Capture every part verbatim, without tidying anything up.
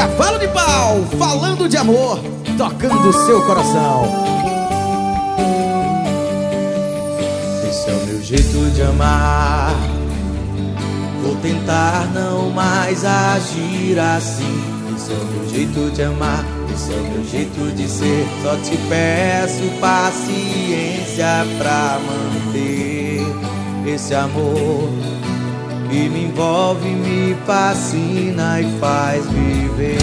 Cavalo de Pau, falando de amor, tocando seu coração. Esse é o meu jeito de amar. Vou tentar não mais agir assim. Esse é o meu jeito de amar. Esse é o meu jeito de ser. Só te peço paciência pra manter esse amor que me envolve, me fascina e faz viver.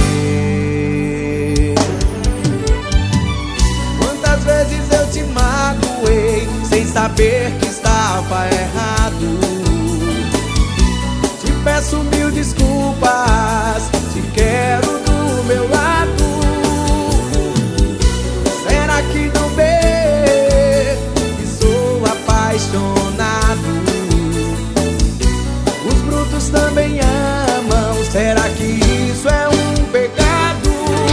Quantas vezes eu te magoei sem saber que estava errado. Te peço mil desculpas, te quero do meu lado. Será que não vê que sou apaixonado? Os brutos também amam. Será que isso é um pecado?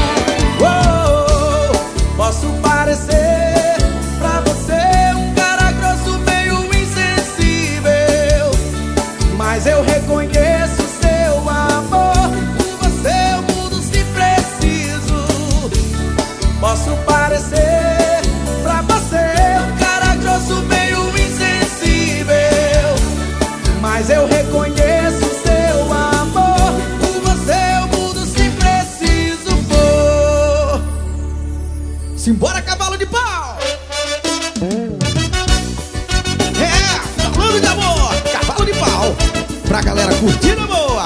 Oh, posso parecer pra você um cara grosso, meio insensível, mas eu reconheço seu amor. Por você o mundo se preciso. Posso parecer pra você um cara grosso, meio insensível, mas eu reconheço seu amor. Por você o mundo se preciso for. Simbora, Cavalo de Pau! É, falando de amor, Cavalo de Pau, pra galera curtir na boa.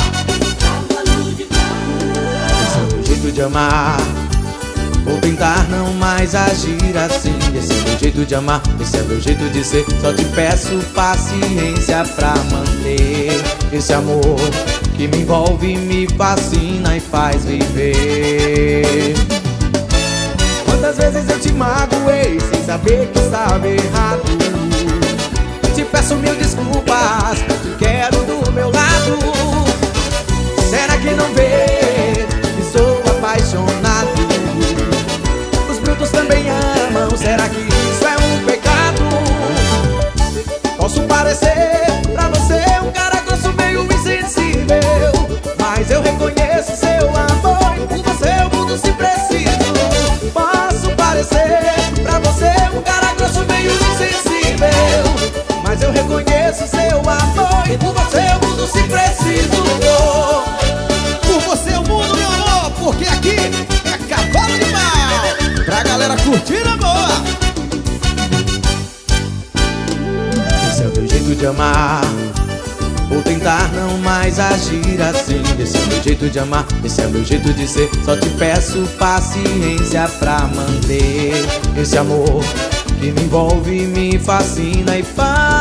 Esse é o meu jeito de amar. Vou tentar não mais agir assim. Esse é o meu jeito de amar. Esse é o meu jeito de ser. Só te peço paciência pra manter esse amor que me envolve, me fascina e faz viver. Quantas vezes eu te magoei sem saber que estava errado. Te peço mil desculpas, te quero do meu lado. Será que não vê que sou apaixonado? Os brutos também amam. Será que isso é um pecado? Posso parecer pra você um cara grosso, meio insensível, mas eu reconheço seu amor. E por você o mundo se preciso. Posso parecer pra você um cara grosso, meio insensível, mas eu reconheço seu amor. E por você o mundo se preciso. Por você o mundo, meu amor, porque aqui é Cavalo de Pau, pra galera curtir na boa. Esse é o meu jeito de amar. Vou tentar não mais agir assim. Esse é o meu jeito de amar. Esse é o meu jeito de ser. Só te peço paciência pra manter esse amor que me envolve, me fascina e faz